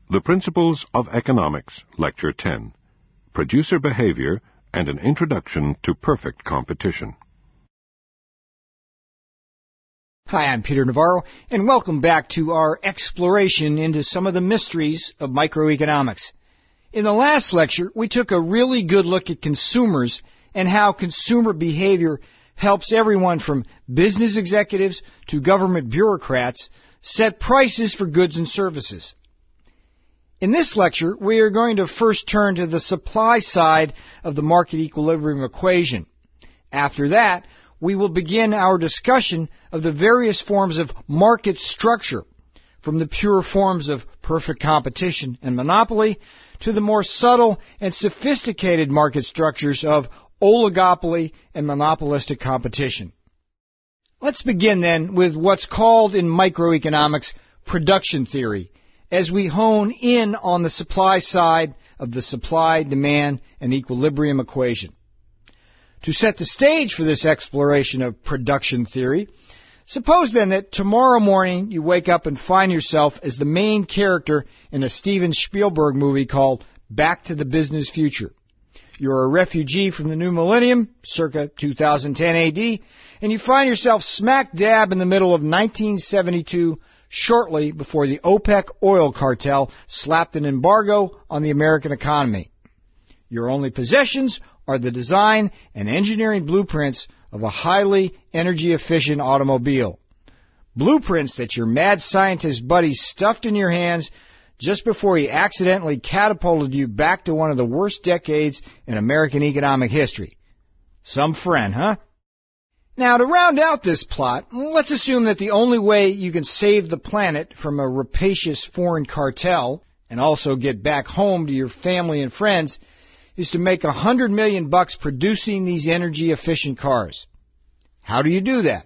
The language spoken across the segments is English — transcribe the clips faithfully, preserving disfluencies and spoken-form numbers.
The Principles of Economics, Lecture ten, Producer Behavior and an Introduction to Perfect Competition. Hi, I'm Peter Navarro, and welcome back to our exploration into some of the mysteries of microeconomics. In the last lecture, we took a really good look at consumers and how consumer behavior helps everyone from business executives to government bureaucrats set prices for goods and services. In this lecture, we are going to first turn to the supply side of the market equilibrium equation. After that, we will begin our discussion of the various forms of market structure, from the pure forms of perfect competition and monopoly to the more subtle and sophisticated market structures of oligopoly and monopolistic competition. Let's begin then with what's called in microeconomics production theory, as we hone in on the supply side of the supply, demand, and equilibrium equation. To set the stage for this exploration of production theory, suppose then that tomorrow morning you wake up and find yourself as the main character in a Steven Spielberg movie called Back to the Business Future. You're a refugee from the new millennium, circa two thousand ten A D, and you find yourself smack dab in the middle of nineteen seventy-two, shortly before the OPEC oil cartel slapped an embargo on the American economy. Your only possessions are the design and engineering blueprints of a highly energy-efficient automobile. Blueprints that your mad scientist buddy stuffed in your hands just before he accidentally catapulted you back to one of the worst decades in American economic history. Some friend, huh? Now, to round out this plot, let's assume that the only way you can save the planet from a rapacious foreign cartel and also get back home to your family and friends is to make a hundred million bucks producing these energy-efficient cars. How do you do that?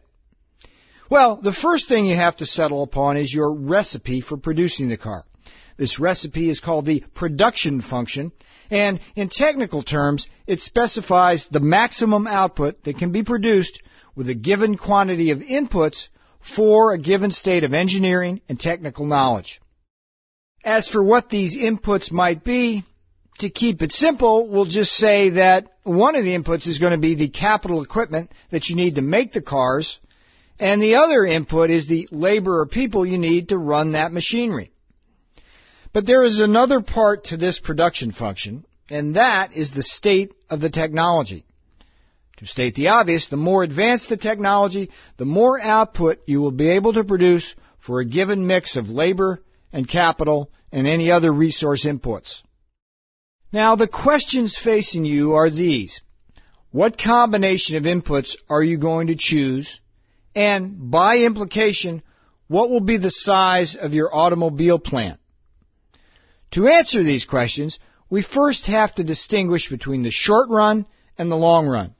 Well, the first thing you have to settle upon is your recipe for producing the car. This recipe is called the production function, and in technical terms, it specifies the maximum output that can be produced with a given quantity of inputs for a given state of engineering and technical knowledge. As for what these inputs might be, to keep it simple, we'll just say that one of the inputs is going to be the capital equipment that you need to make the cars, and the other input is the labor or people you need to run that machinery. But there is another part to this production function, and that is the state of the technology. To state the obvious, the more advanced the technology, the more output you will be able to produce for a given mix of labor and capital and any other resource inputs. Now, the questions facing you are these. What combination of inputs are you going to choose? And, by implication, what will be the size of your automobile plant? To answer these questions, we first have to distinguish between the short run and the long run.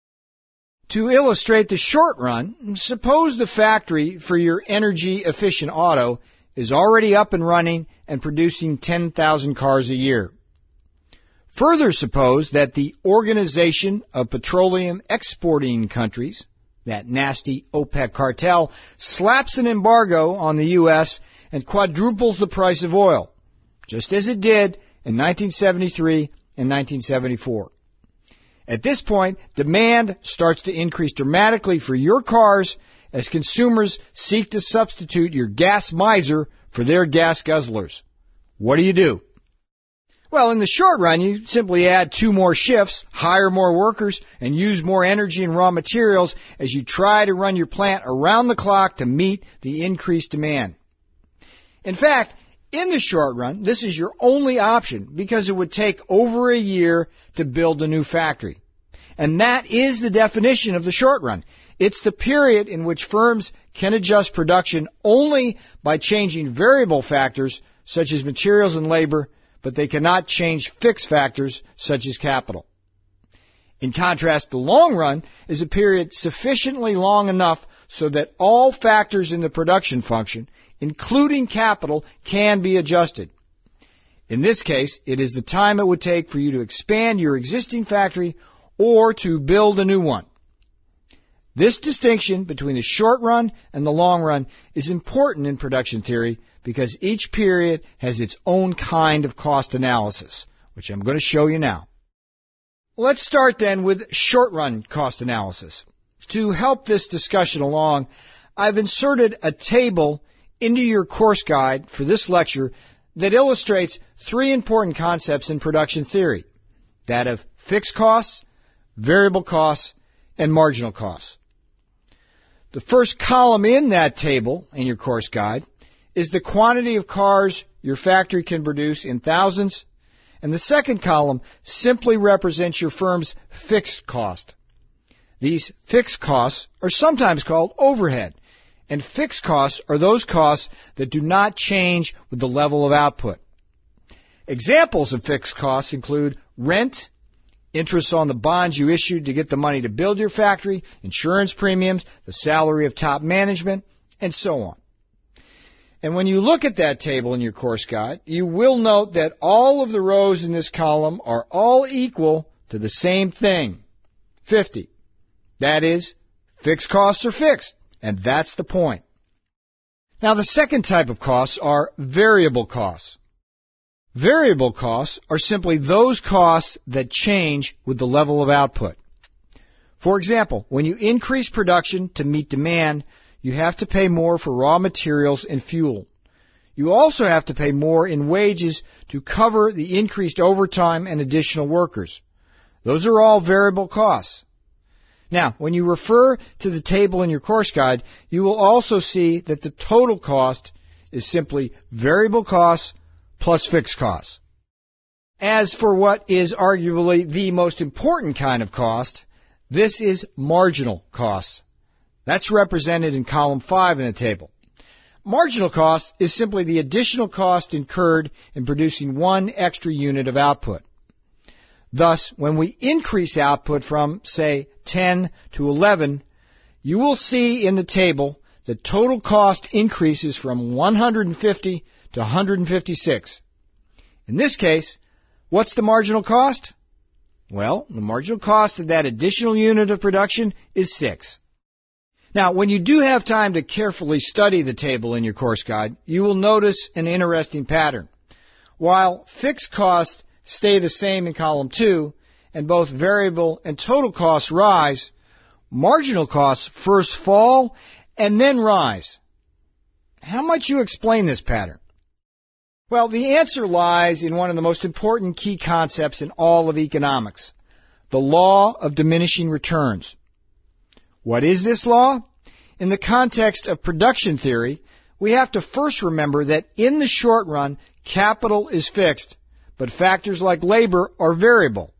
To illustrate the short run, suppose the factory for your energy-efficient auto is already up and running and producing ten thousand cars a year. Further, suppose that the Organization of Petroleum Exporting Countries, that nasty OPEC cartel, slaps an embargo on the U S and quadruples the price of oil, just as it did in nineteen seventy-three and nineteen seventy-four. At this point, demand starts to increase dramatically for your cars as consumers seek to substitute your gas miser for their gas guzzlers. What do you do? Well, in the short run, you simply add two more shifts, hire more workers, and use more energy and raw materials as you try to run your plant around the clock to meet the increased demand. In fact, in the short run, this is your only option because it would take over a year to build a new factory. And that is the definition of the short run. It's the period in which firms can adjust production only by changing variable factors such as materials and labor, but they cannot change fixed factors such as capital. In contrast, the long run is a period sufficiently long enough so that all factors in the production function, including capital, can be adjusted. In this case, it is the time it would take for you to expand your existing factory or to build a new one. This distinction between the short run and the long run is important in production theory because each period has its own kind of cost analysis, which I'm going to show you now. Let's start then with short-run cost analysis. To help this discussion along, I've inserted a table into your course guide for this lecture that illustrates three important concepts in production theory, that of fixed costs, variable costs, and marginal costs. The first column in that table in your course guide is the quantity of cars your factory can produce in thousands, and the second column simply represents your firm's fixed cost. These fixed costs are sometimes called overhead, and fixed costs are those costs that do not change with the level of output. Examples of fixed costs include rent, interest on the bonds you issued to get the money to build your factory, insurance premiums, the salary of top management, and so on. And when you look at that table in your course guide, you will note that all of the rows in this column are all equal to the same thing, fifty. That is, fixed costs are fixed, and that's the point. Now, the second type of costs are variable costs. Variable costs are simply those costs that change with the level of output. For example, when you increase production to meet demand, you have to pay more for raw materials and fuel. You also have to pay more in wages to cover the increased overtime and additional workers. Those are all variable costs. Now, when you refer to the table in your course guide, you will also see that the total cost is simply variable costs plus fixed costs. As for what is arguably the most important kind of cost, this is marginal costs. That's represented in column five in the table. Marginal cost is simply the additional cost incurred in producing one extra unit of output. Thus, when we increase output from, say, ten to eleven, you will see in the table that total cost increases from one hundred fifty to one hundred fifty-six. In this case, what's the marginal cost? Well, the marginal cost of that additional unit of production is six. Now, when you do have time to carefully study the table in your course guide, you will notice an interesting pattern. While fixed costs stay the same in column two, and both variable and total costs rise, marginal costs first fall and then rise. How might you explain this pattern? Well, the answer lies in one of the most important key concepts in all of economics, the law of diminishing returns. What is this law? In the context of production theory, we have to first remember that in the short run, capital is fixed, but factors like labor are variable.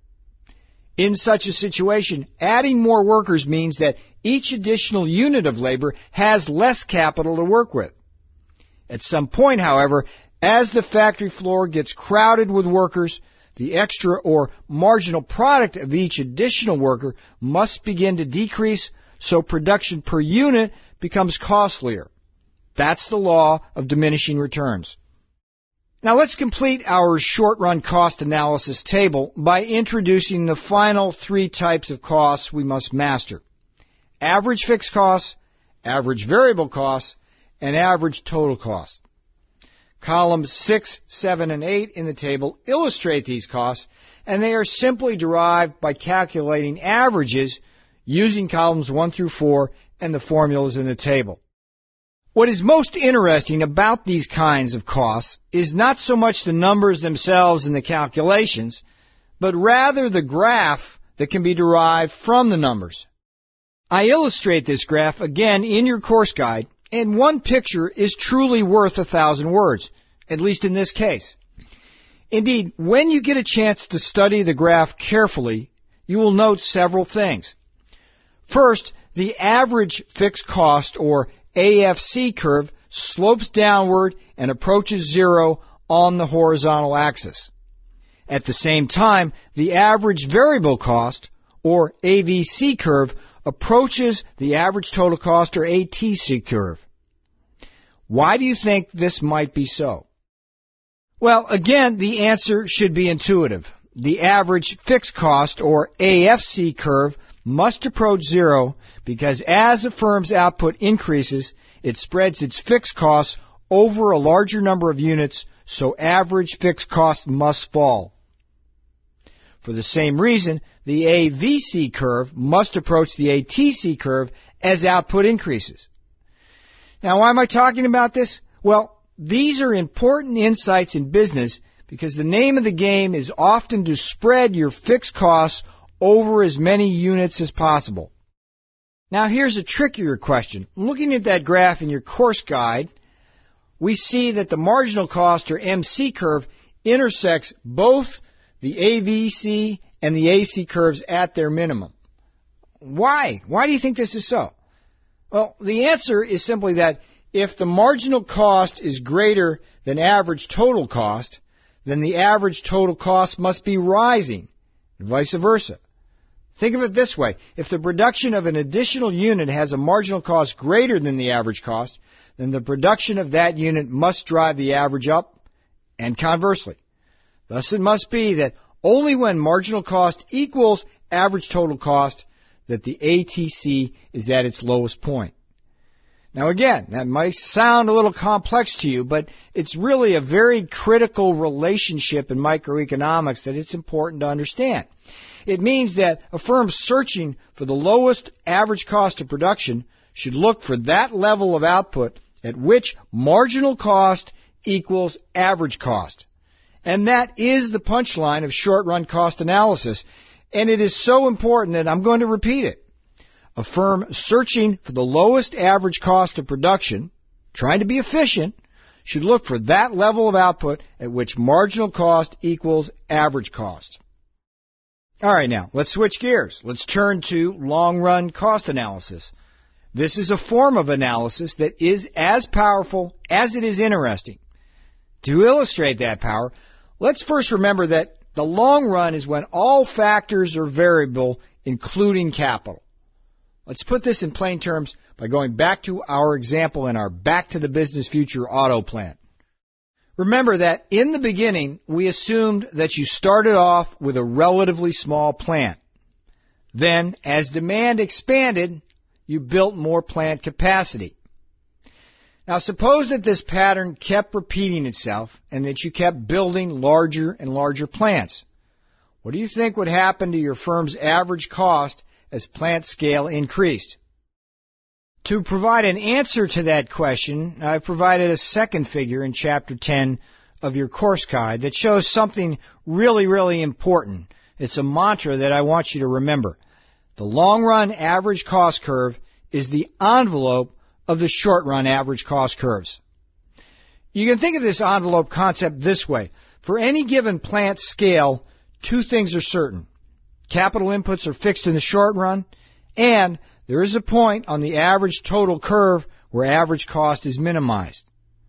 In such a situation, adding more workers means that each additional unit of labor has less capital to work with. At some point, however, as the factory floor gets crowded with workers, the extra or marginal product of each additional worker must begin to decrease, so production per unit becomes costlier. That's the law of diminishing returns. Now let's complete our short-run cost analysis table by introducing the final three types of costs we must master: average fixed costs, average variable costs, and average total costs. Columns six, seven, and eight in the table illustrate these costs, and they are simply derived by calculating averages using columns one through four and the formulas in the table. What is most interesting about these kinds of costs is not so much the numbers themselves and the calculations, but rather the graph that can be derived from the numbers. I illustrate this graph again in your course guide, and one picture is truly worth a thousand words, at least in this case. Indeed, when you get a chance to study the graph carefully, you will note several things. First, the average fixed cost, or A F C curve, slopes downward and approaches zero on the horizontal axis. At the same time, the average variable cost, or A V C curve, approaches the average total cost, or A T C curve. Why do you think this might be so? Well, again, the answer should be intuitive. The average fixed cost, or A F C curve, must approach zero because as a firm's output increases, it spreads its fixed costs over a larger number of units, so average fixed costs must fall. For the same reason, the A V C curve must approach the A T C curve as output increases. Now, why am I talking about this? Well, these are important insights in business because the name of the game is often to spread your fixed costs over as many units as possible. Now, here's a trickier question. Looking at that graph in your course guide, we see that the marginal cost, or M C curve, intersects both the A V C and the A C curves at their minimum. Why? Why do you think this is so? Well, the answer is simply that if the marginal cost is greater than average total cost, then the average total cost must be rising, and vice versa. Think of it this way. If the production of an additional unit has a marginal cost greater than the average cost, then the production of that unit must drive the average up, and conversely. Thus, it must be that only when marginal cost equals average total cost that the A T C is at its lowest point. Now again, that might sound a little complex to you, but it's really a very critical relationship in microeconomics that it's important to understand. It means that a firm searching for the lowest average cost of production should look for that level of output at which marginal cost equals average cost. And that is the punchline of short-run cost analysis, and it is so important that I'm going to repeat it. A firm searching for the lowest average cost of production, trying to be efficient, should look for that level of output at which marginal cost equals average cost. All right, now, let's switch gears. Let's turn to long-run cost analysis. This is a form of analysis that is as powerful as it is interesting. To illustrate that power, let's first remember that the long run is when all factors are variable, including capital. Let's put this in plain terms by going back to our example in our Back to the Business Future auto plant. Remember that in the beginning, we assumed that you started off with a relatively small plant. Then, as demand expanded, you built more plant capacity. Now, suppose that this pattern kept repeating itself and that you kept building larger and larger plants. What do you think would happen to your firm's average cost as plant scale increased? To provide an answer to that question, I've provided a second figure in Chapter ten of your course guide that shows something really, really important. It's a mantra that I want you to remember. The long-run average cost curve is the envelope of the short-run average cost curves. You can think of this envelope concept this way. For any given plant scale, two things are certain. Capital inputs are fixed in the short run, and there is a point on the average total curve where average cost is minimized.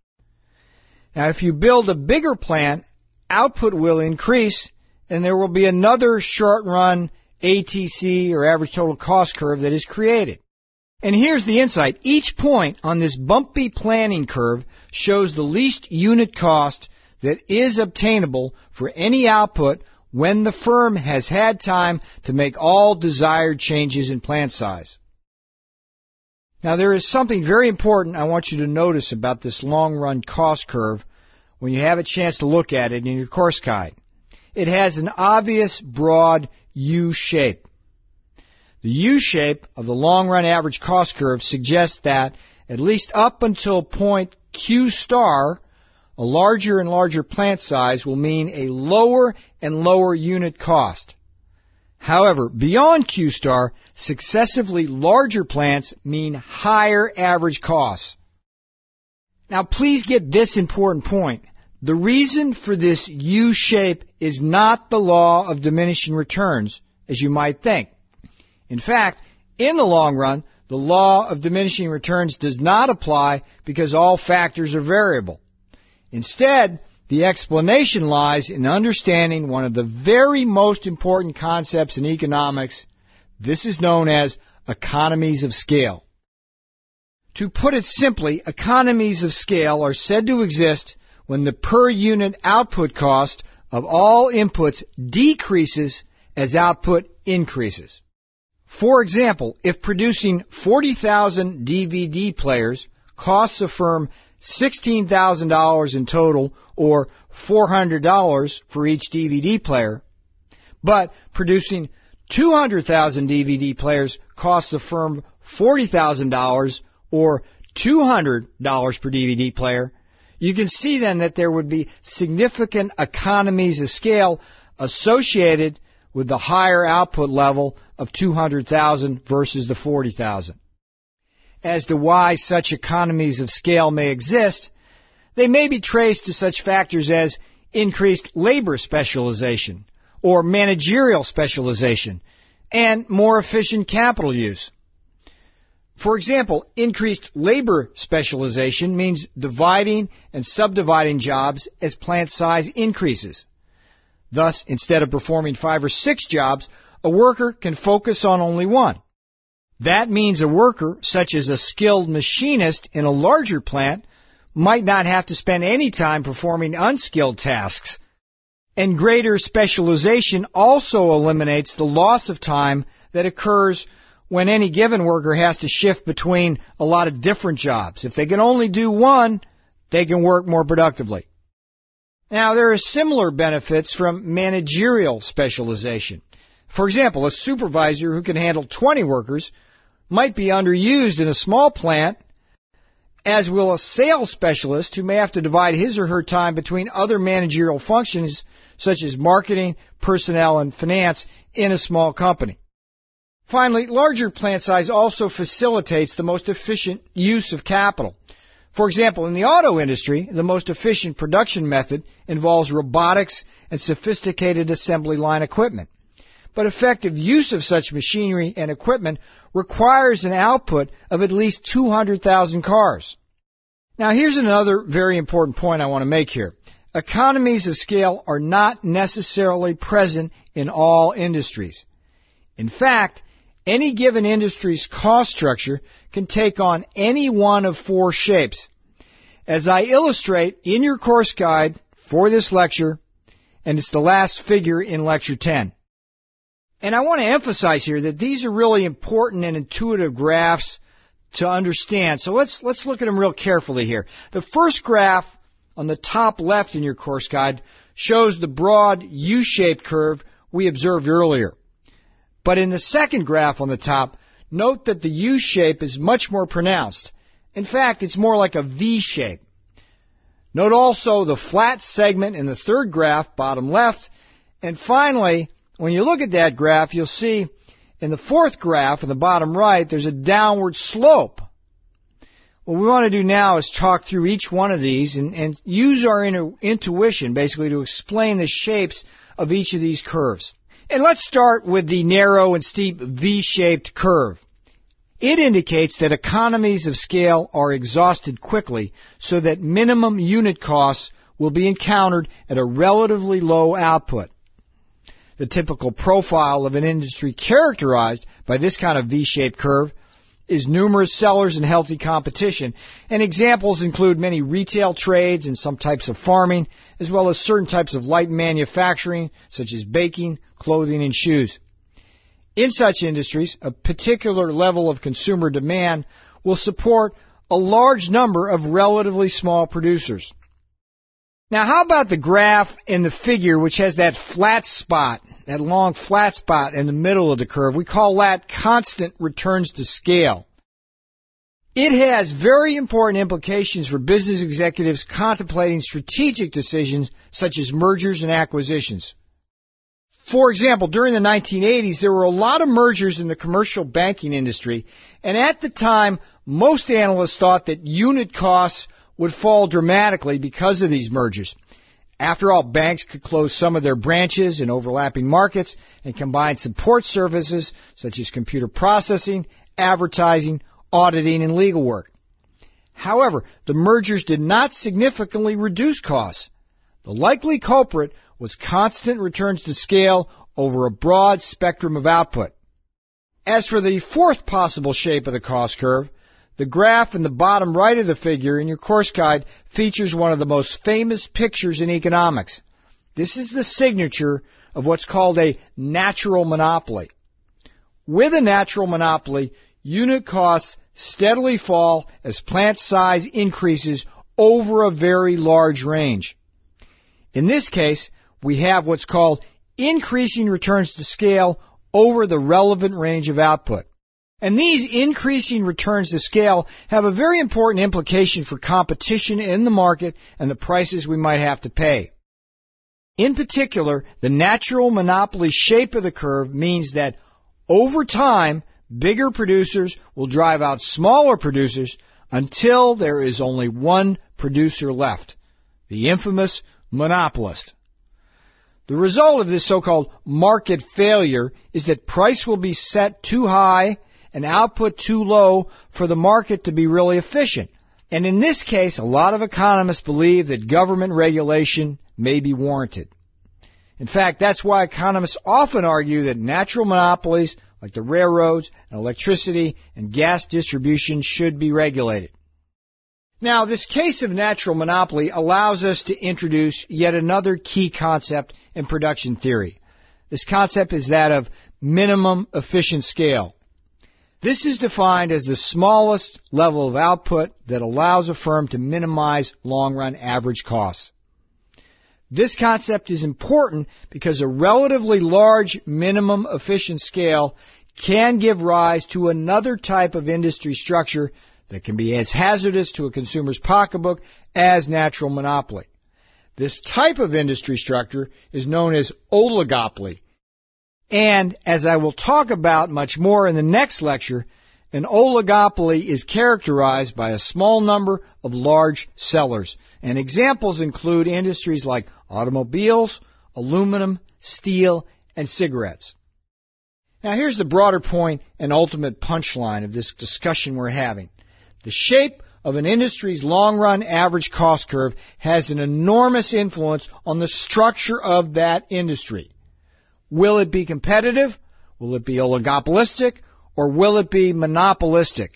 Now, if you build a bigger plant, output will increase, and there will be another short-run A T C, or average total cost curve, that is created. And here's the insight. Each point on this bumpy planning curve shows the least unit cost that is obtainable for any output when the firm has had time to make all desired changes in plant size. Now, there is something very important I want you to notice about this long-run cost curve when you have a chance to look at it in your course guide. It has an obvious, broad U shape. The U shape of the long-run average cost curve suggests that, at least up until point Q star, a larger and larger plant size will mean a lower and lower unit cost. However, beyond Q star, successively larger plants mean higher average costs. Now, please get this important point. The reason for this U shape is not the law of diminishing returns, as you might think. In fact, in the long run, the law of diminishing returns does not apply because all factors are variable. Instead, the explanation lies in understanding one of the very most important concepts in economics. This is known as economies of scale. To put it simply, economies of scale are said to exist when the per unit output cost of all inputs decreases as output increases. For example, if producing forty thousand D V D players costs a firm sixteen thousand dollars in total, or four hundred dollars for each D V D player. But producing two hundred thousand D V D players costs the firm forty thousand dollars, or two hundred dollars per D V D player. You can see then that there would be significant economies of scale associated with the higher output level of two hundred thousand versus the forty thousand. As to why such economies of scale may exist, they may be traced to such factors as increased labor specialization or managerial specialization and more efficient capital use. For example, increased labor specialization means dividing and subdividing jobs as plant size increases. Thus, instead of performing five or six jobs, a worker can focus on only one. That means a worker, such as a skilled machinist in a larger plant, might not have to spend any time performing unskilled tasks. And greater specialization also eliminates the loss of time that occurs when any given worker has to shift between a lot of different jobs. If they can only do one, they can work more productively. Now, there are similar benefits from managerial specialization. For example, a supervisor who can handle twenty workers might be underused in a small plant, as will a sales specialist who may have to divide his or her time between other managerial functions such as marketing, personnel, and finance in a small company. Finally, larger plant size also facilitates the most efficient use of capital. For example, in the auto industry, the most efficient production method involves robotics and sophisticated assembly line equipment. But effective use of such machinery and equipment requires an output of at least two hundred thousand cars. Now, here's another very important point I want to make here. Economies of scale are not necessarily present in all industries. In fact, any given industry's cost structure can take on any one of four shapes, as I illustrate in your course guide for this lecture, and it's the last figure in Lecture ten. And I want to emphasize here that these are really important and intuitive graphs to understand. So let's let's look at them real carefully here. The first graph on the top left in your course guide shows the broad U-shaped curve we observed earlier. But in the second graph on the top, note that the U-shape is much more pronounced. In fact, it's more like a V-shape. Note also the flat segment in the third graph, bottom left. And finally, when you look at that graph, you'll see in the fourth graph in the bottom right, there's a downward slope. What we want to do now is talk through each one of these and, and use our intu- intuition basically to explain the shapes of each of these curves. And let's start with the narrow and steep V-shaped curve. It indicates that economies of scale are exhausted quickly so that minimum unit costs will be encountered at a relatively low output. The typical profile of an industry characterized by this kind of V-shaped curve is numerous sellers and healthy competition, and examples include many retail trades and some types of farming, as well as certain types of light manufacturing, such as baking, clothing, and shoes. In such industries, a particular level of consumer demand will support a large number of relatively small producers. Now, how about the graph in the figure which has that flat spot, that long flat spot in the middle of the curve? We call that constant returns to scale. It has very important implications for business executives contemplating strategic decisions such as mergers and acquisitions. For example, during the nineteen eighties, there were a lot of mergers in the commercial banking industry, and at the time, most analysts thought that unit costs would fall dramatically because of these mergers. After all, banks could close some of their branches in overlapping markets and combine support services such as computer processing, advertising, auditing, and legal work. However, the mergers did not significantly reduce costs. The likely culprit was constant returns to scale over a broad spectrum of output. As for the fourth possible shape of the cost curve, the graph in the bottom right of the figure in your course guide features one of the most famous pictures in economics. This is the signature of what's called a natural monopoly. With a natural monopoly, unit costs steadily fall as plant size increases over a very large range. In this case, we have what's called increasing returns to scale over the relevant range of output. And these increasing returns to scale have a very important implication for competition in the market and the prices we might have to pay. In particular, the natural monopoly shape of the curve means that over time, bigger producers will drive out smaller producers until there is only one producer left, the infamous monopolist. The result of this so-called market failure is that price will be set too high and output too low for the market to be really efficient. And in this case, a lot of economists believe that government regulation may be warranted. In fact, that's why economists often argue that natural monopolies like the railroads and electricity and gas distribution should be regulated. Now, this case of natural monopoly allows us to introduce yet another key concept in production theory. This concept is that of minimum efficient scale. This is defined as the smallest level of output that allows a firm to minimize long-run average costs. This concept is important because a relatively large minimum efficient scale can give rise to another type of industry structure that can be as hazardous to a consumer's pocketbook as natural monopoly. This type of industry structure is known as oligopoly. And as I will talk about much more in the next lecture, an oligopoly is characterized by a small number of large sellers. And examples include industries like automobiles, aluminum, steel, and cigarettes. Now here's the broader point and ultimate punchline of this discussion we're having. The shape of an industry's long-run average cost curve has an enormous influence on the structure of that industry. Will it be competitive? Will it be oligopolistic? Or will it be monopolistic?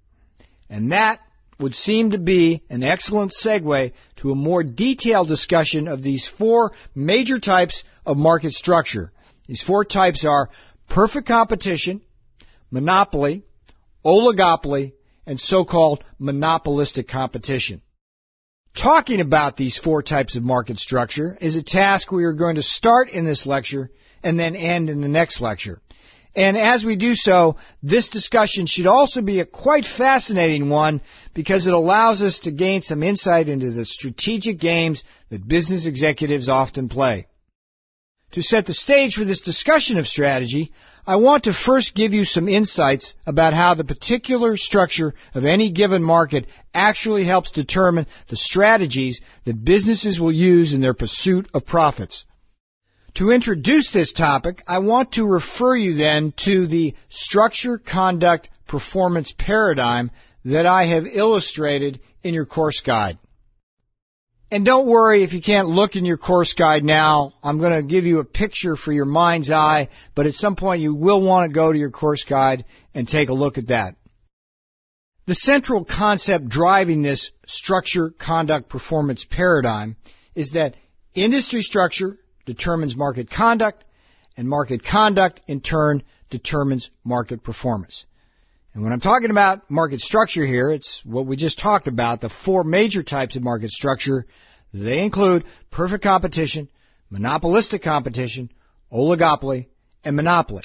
And that would seem to be an excellent segue to a more detailed discussion of these four major types of market structure. These four types are perfect competition, monopoly, oligopoly, and so-called monopolistic competition. Talking about these four types of market structure is a task we are going to start in this lecture and then end in the next lecture. And as we do so, this discussion should also be a quite fascinating one because it allows us to gain some insight into the strategic games that business executives often play. To set the stage for this discussion of strategy, I want to first give you some insights about how the particular structure of any given market actually helps determine the strategies that businesses will use in their pursuit of profits. To introduce this topic, I want to refer you then to the structure, conduct, performance paradigm that I have illustrated in your course guide. And don't worry if you can't look in your course guide now. I'm going to give you a picture for your mind's eye, but at some point you will want to go to your course guide and take a look at that. The central concept driving this structure, conduct, performance paradigm is that industry structure determines market conduct, and market conduct, in turn, determines market performance. And when I'm talking about market structure here, it's what we just talked about, the four major types of market structure. They include perfect competition, monopolistic competition, oligopoly, and monopoly.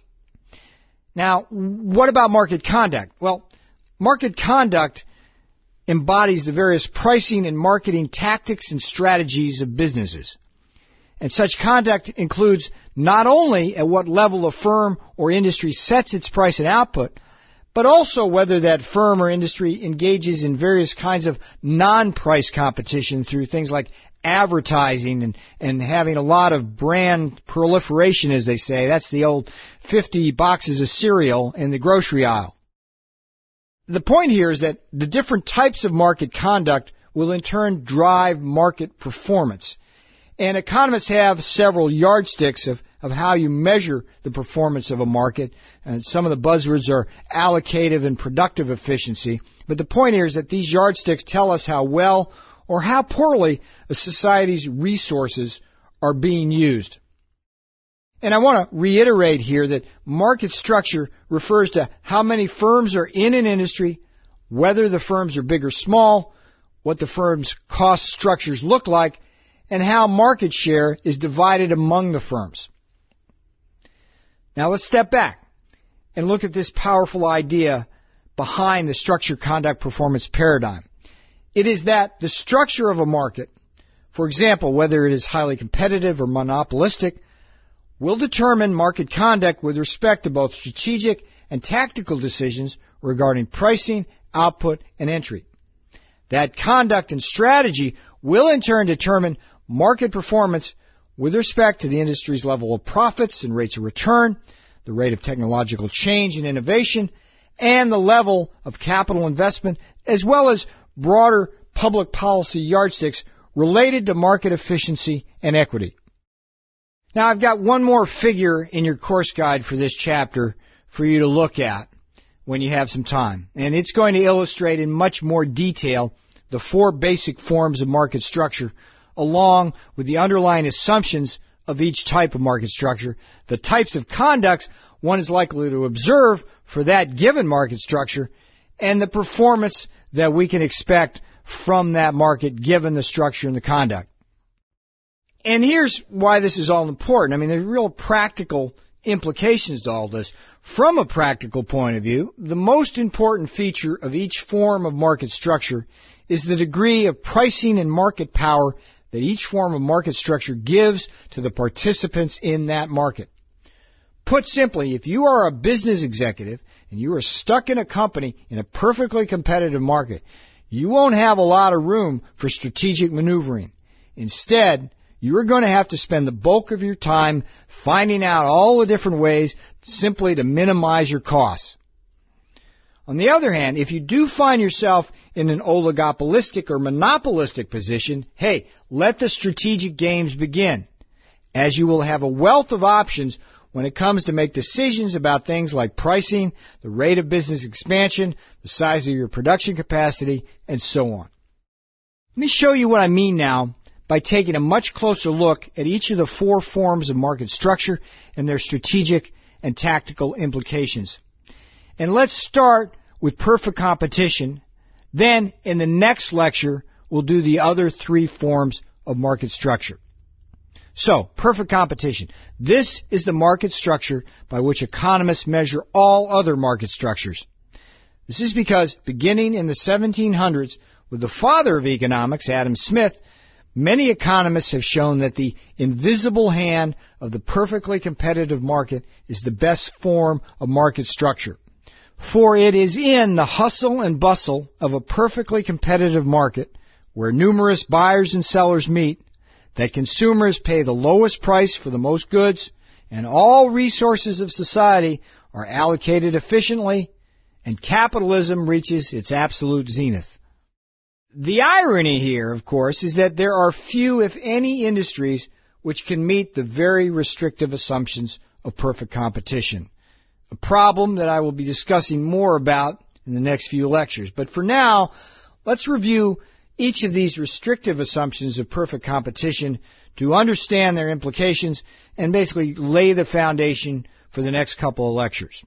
Now, what about market conduct? Well, market conduct embodies the various pricing and marketing tactics and strategies of businesses. And such conduct includes not only at what level a firm or industry sets its price and output, but also whether that firm or industry engages in various kinds of non-price competition through things like advertising and, and having a lot of brand proliferation, as they say. That's the old fifty boxes of cereal in the grocery aisle. The point here is that the different types of market conduct will in turn drive market performance. And economists have several yardsticks of, of how you measure the performance of a market. And some of the buzzwords are allocative and productive efficiency. But the point here is that these yardsticks tell us how well or how poorly a society's resources are being used. And I want to reiterate here that market structure refers to how many firms are in an industry, whether the firms are big or small, what the firm's cost structures look like, and how market share is divided among the firms. Now let's step back and look at this powerful idea behind the structure, conduct, performance paradigm. It is that the structure of a market, for example, whether it is highly competitive or monopolistic, will determine market conduct with respect to both strategic and tactical decisions regarding pricing, output, and entry. That conduct and strategy will in turn determine market performance with respect to the industry's level of profits and rates of return, the rate of technological change and innovation, and the level of capital investment, as well as broader public policy yardsticks related to market efficiency and equity. Now, I've got one more figure in your course guide for this chapter for you to look at when you have some time. And it's going to illustrate in much more detail the four basic forms of market structure, along with the underlying assumptions of each type of market structure, the types of conducts one is likely to observe for that given market structure, and the performance that we can expect from that market given the structure and the conduct. And here's why this is all important. I mean, there's real practical implications to all this. From a practical point of view, the most important feature of each form of market structure is the degree of pricing and market power that each form of market structure gives to the participants in that market. Put simply, if you are a business executive and you are stuck in a company in a perfectly competitive market, you won't have a lot of room for strategic maneuvering. Instead, you are going to have to spend the bulk of your time finding out all the different ways simply to minimize your costs. On the other hand, if you do find yourself in an oligopolistic or monopolistic position, hey, let the strategic games begin, as you will have a wealth of options when it comes to make decisions about things like pricing, the rate of business expansion, the size of your production capacity, and so on. Let me show you what I mean now by taking a much closer look at each of the four forms of market structure and their strategic and tactical implications. And let's start with perfect competition. Then, in the next lecture, we'll do the other three forms of market structure. So, perfect competition. This is the market structure by which economists measure all other market structures. This is because, beginning in the seventeen hundreds, with the father of economics, Adam Smith, many economists have shown that the invisible hand of the perfectly competitive market is the best form of market structure. For it is in the hustle and bustle of a perfectly competitive market, where numerous buyers and sellers meet, that consumers pay the lowest price for the most goods, and all resources of society are allocated efficiently, and capitalism reaches its absolute zenith. The irony here, of course, is that there are few, if any, industries which can meet the very restrictive assumptions of perfect competition, a problem that I will be discussing more about in the next few lectures. But for now, let's review each of these restrictive assumptions of perfect competition to understand their implications and basically lay the foundation for the next couple of lectures.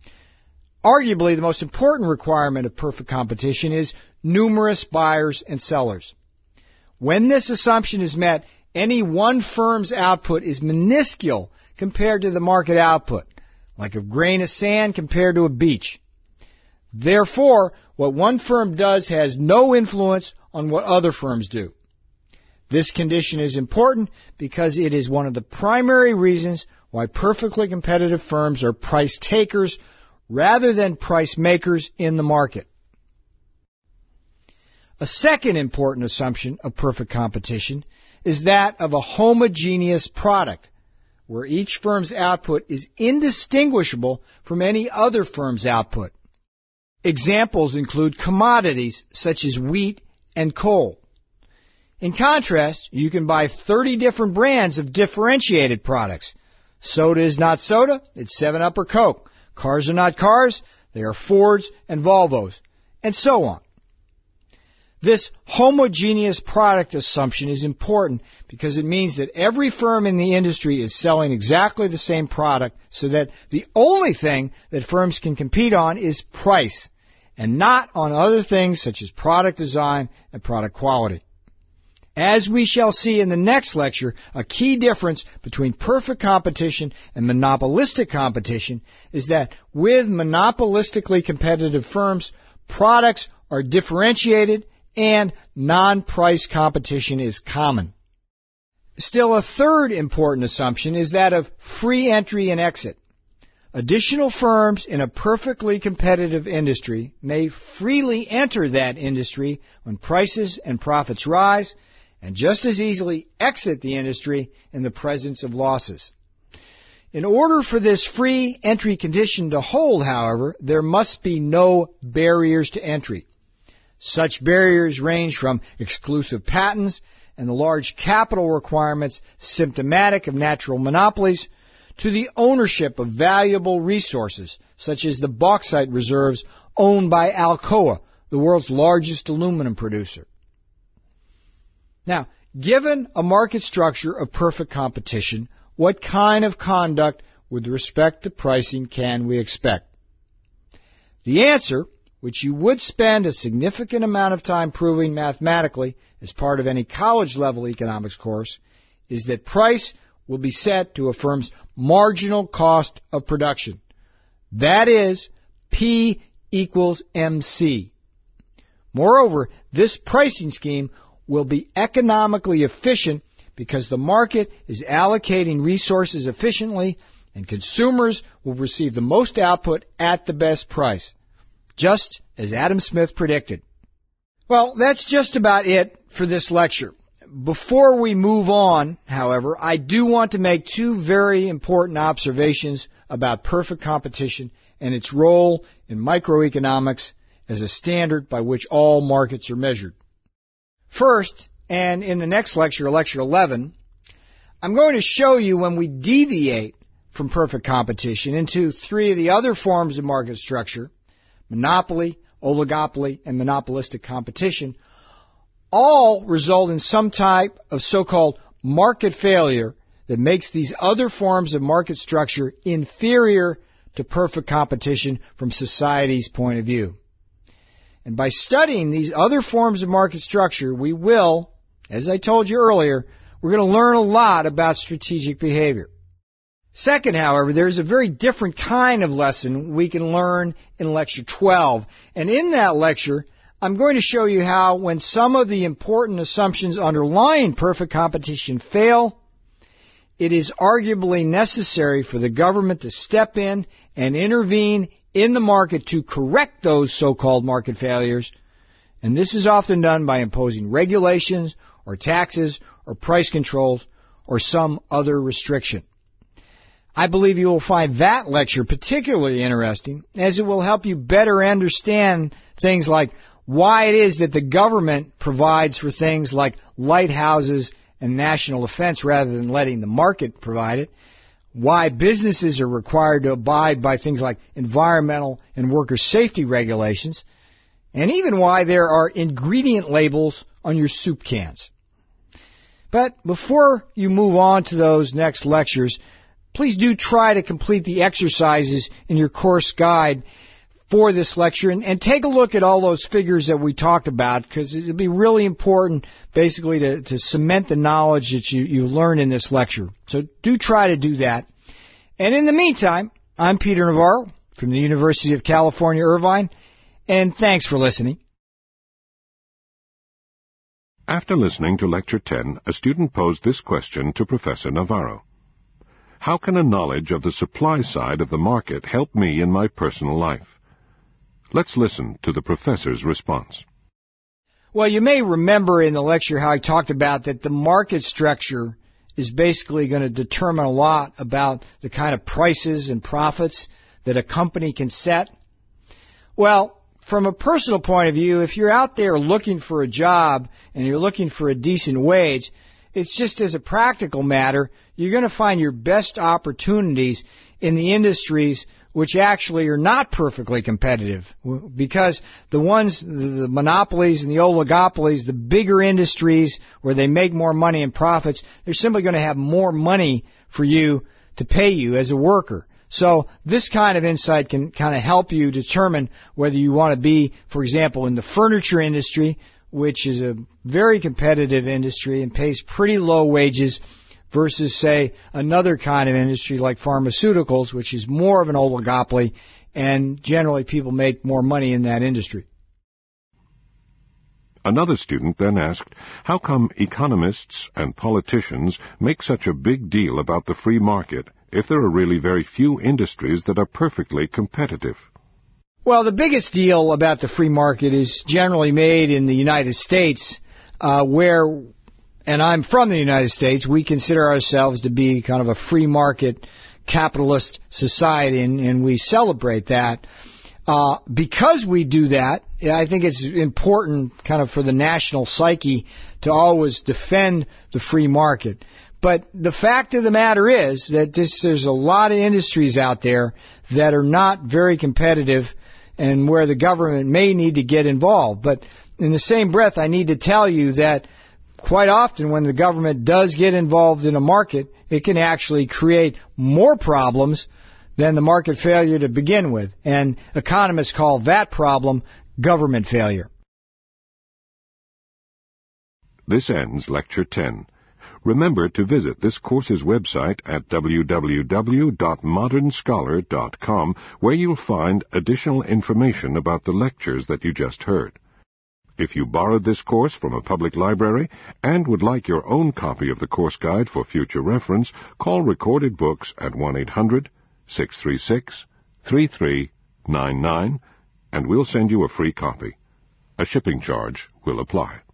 Arguably, the most important requirement of perfect competition is numerous buyers and sellers. When this assumption is met, any one firm's output is minuscule compared to the market output, like a grain of sand compared to a beach. Therefore, what one firm does has no influence on what other firms do. This condition is important because it is one of the primary reasons why perfectly competitive firms are price takers rather than price makers in the market. A second important assumption of perfect competition is that of a homogeneous product, where each firm's output is indistinguishable from any other firm's output. Examples include commodities such as wheat and coal. In contrast, you can buy thirty different brands of differentiated products. Soda is not soda, it's seven up or Coke. Cars are not cars, they are Fords and Volvos, and so on. This homogeneous product assumption is important because it means that every firm in the industry is selling exactly the same product, so that the only thing that firms can compete on is price, and not on other things such as product design and product quality. As we shall see in the next lecture, a key difference between perfect competition and monopolistic competition is that with monopolistically competitive firms, products are differentiated and non-price competition is common. Still, a third important assumption is that of free entry and exit. Additional firms in a perfectly competitive industry may freely enter that industry when prices and profits rise, and just as easily exit the industry in the presence of losses. In order for this free entry condition to hold, however, there must be no barriers to entry. Such barriers range from exclusive patents and the large capital requirements symptomatic of natural monopolies to the ownership of valuable resources, such as the bauxite reserves owned by Alcoa, the world's largest aluminum producer. Now, given a market structure of perfect competition, what kind of conduct with respect to pricing can we expect? The answer, which you would spend a significant amount of time proving mathematically as part of any college-level economics course, is that price will be set to a firm's marginal cost of production. That is, P equals M C. Moreover, this pricing scheme will be economically efficient because the market is allocating resources efficiently and consumers will receive the most output at the best price, just as Adam Smith predicted. Well, that's just about it for this lecture. Before we move on, however, I do want to make two very important observations about perfect competition and its role in microeconomics as a standard by which all markets are measured. First, and in the next lecture, lecture eleven, I'm going to show you when we deviate from perfect competition into three of the other forms of market structure, monopoly, oligopoly, and monopolistic competition, all result in some type of so-called market failure that makes these other forms of market structure inferior to perfect competition from society's point of view. And by studying these other forms of market structure, we will, as I told you earlier, we're going to learn a lot about strategic behavior. Second, however, there is a very different kind of lesson we can learn in Lecture twelve. And in that lecture, I'm going to show you how when some of the important assumptions underlying perfect competition fail, it is arguably necessary for the government to step in and intervene in the market to correct those so-called market failures, and this is often done by imposing regulations or taxes or price controls or some other restriction. I believe you will find that lecture particularly interesting, as it will help you better understand things like why it is that the government provides for things like lighthouses and national defense rather than letting the market provide it, why businesses are required to abide by things like environmental and worker safety regulations, and even why there are ingredient labels on your soup cans. But before you move on to those next lectures, please do try to complete the exercises in your course guide for this lecture and, and take a look at all those figures that we talked about, because it will be really important basically to, to cement the knowledge that you, you learn in this lecture. So do try to do that. And in the meantime, I'm Peter Navarro from the University of California, Irvine, and thanks for listening. After listening to Lecture ten, a student posed this question to Professor Navarro. How can a knowledge of the supply side of the market help me in my personal life? Let's listen to the professor's response. Well, you may remember in the lecture how I talked about that the market structure is basically going to determine a lot about the kind of prices and profits that a company can set. Well, from a personal point of view, if you're out there looking for a job and you're looking for a decent wage, it's just as a practical matter, you're going to find your best opportunities in the industries which actually are not perfectly competitive, because the ones, the monopolies and the oligopolies, the bigger industries where they make more money and profits, they're simply going to have more money for you to pay you as a worker. So this kind of insight can kind of help you determine whether you want to be, for example, in the furniture industry, which is a very competitive industry and pays pretty low wages, versus, say, another kind of industry like pharmaceuticals, which is more of an oligopoly, and generally people make more money in that industry. Another student then asked, how come economists and politicians make such a big deal about the free market if there are really very few industries that are perfectly competitive? Well, the biggest deal about the free market is generally made in the United States, uh, where, and I'm from the United States, we consider ourselves to be kind of a free market capitalist society, and, and we celebrate that. Uh, because we do that, I think it's important kind of for the national psyche to always defend the free market. But the fact of the matter is that this, there's a lot of industries out there that are not very competitive and where the government may need to get involved. But in the same breath, I need to tell you that quite often when the government does get involved in a market, it can actually create more problems than the market failure to begin with. And economists call that problem government failure. This ends Lecture ten. Remember to visit this course's website at w w w dot modern scholar dot com, where you'll find additional information about the lectures that you just heard. If you borrowed this course from a public library and would like your own copy of the course guide for future reference, call Recorded Books at one eight hundred, six three six, three three nine nine, and we'll send you a free copy. A shipping charge will apply.